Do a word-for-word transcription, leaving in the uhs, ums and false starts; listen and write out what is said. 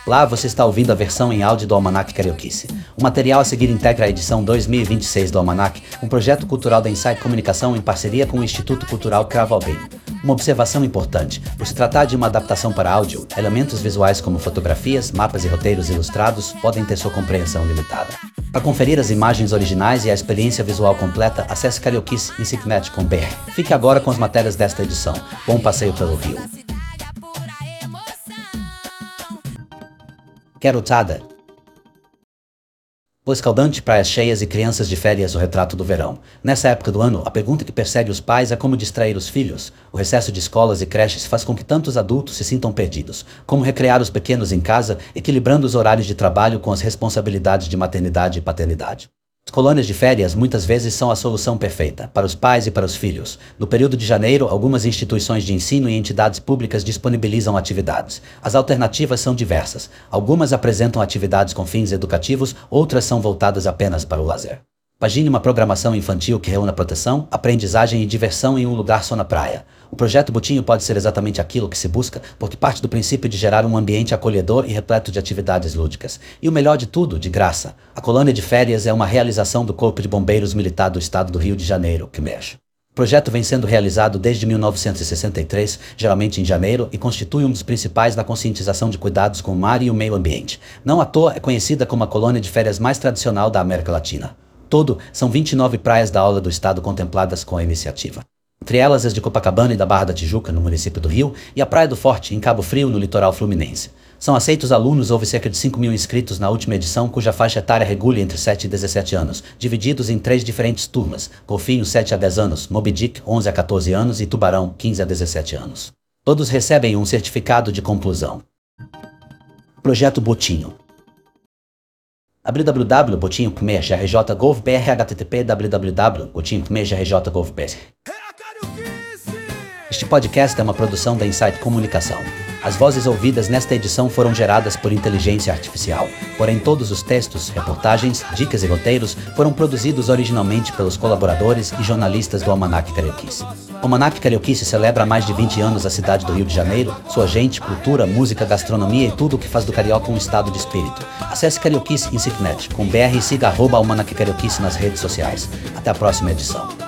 Lá você está ouvindo a versão em áudio do Almanac Carioquice. O material a seguir integra a edição dois mil e vinte e seis do Almanac, um projeto cultural da Insight Comunicação em parceria com o Instituto Cultural Cravo Albim. Uma observação importante: por se tratar de uma adaptação para áudio, elementos visuais como fotografias, mapas e roteiros ilustrados podem ter sua compreensão limitada. Para conferir as imagens originais e a experiência visual completa, acesse carioquice ponto insicnet ponto b r. Fique agora com as matérias desta edição. Bom passeio pelo Rio. Garotada. O escaldante, praias cheias e crianças de férias, o retrato do verão. Nessa época do ano, a pergunta que persegue os pais é como distrair os filhos. O recesso de escolas e creches faz com que tantos adultos se sintam perdidos. Como recrear os pequenos em casa, equilibrando os horários de trabalho com as responsabilidades de maternidade e paternidade. As colônias de férias muitas vezes são a solução perfeita, para os pais e para os filhos. No período de janeiro, algumas instituições de ensino e entidades públicas disponibilizam atividades. As alternativas são diversas. Algumas apresentam atividades com fins educativos, outras são voltadas apenas para o lazer. Imagine uma programação infantil que reúna proteção, aprendizagem e diversão em um lugar só na praia. O projeto Botinho pode ser exatamente aquilo que se busca, porque parte do princípio de gerar um ambiente acolhedor e repleto de atividades lúdicas. E o melhor de tudo, de graça. A colônia de férias é uma realização do Corpo de Bombeiros Militar do Estado do Rio de Janeiro, que mexe. O projeto vem sendo realizado desde mil novecentos e sessenta e três, geralmente em janeiro, e constitui um dos principais na conscientização de cuidados com o mar e o meio ambiente. Não à toa é conhecida como a colônia de férias mais tradicional da América Latina. Todo, são vinte e nove praias da orla do estado contempladas com a iniciativa. Entre elas as de Copacabana e da Barra da Tijuca, no município do Rio, e a Praia do Forte, em Cabo Frio, no litoral fluminense. São aceitos alunos, houve cerca de cinco mil inscritos na última edição, cuja faixa etária regula entre sete e dezessete anos, divididos em três diferentes turmas: Golfinho sete a dez anos, Moby Dick onze a quatorze anos e Tubarão quinze a dezessete anos. Todos recebem um certificado de conclusão. Projeto Botinho. w w w ponto botinho ponto m r j gov ponto b r h t t p w w w ponto botinho ponto m r j gov ponto b r. Este podcast é uma produção da Insight Comunicação. As vozes ouvidas nesta edição foram geradas por inteligência artificial, porém todos os textos, reportagens, dicas e roteiros foram produzidos originalmente pelos colaboradores e jornalistas do Almanac Carioquice. O Almanac Carioquice celebra há mais de vinte anos a cidade do Rio de Janeiro, sua gente, cultura, música, gastronomia e tudo o que faz do carioca um estado de espírito. Acesse carioquice ponto insicnet ponto b r e siga arroba Almanac Carioquice nas redes sociais. Até a próxima edição.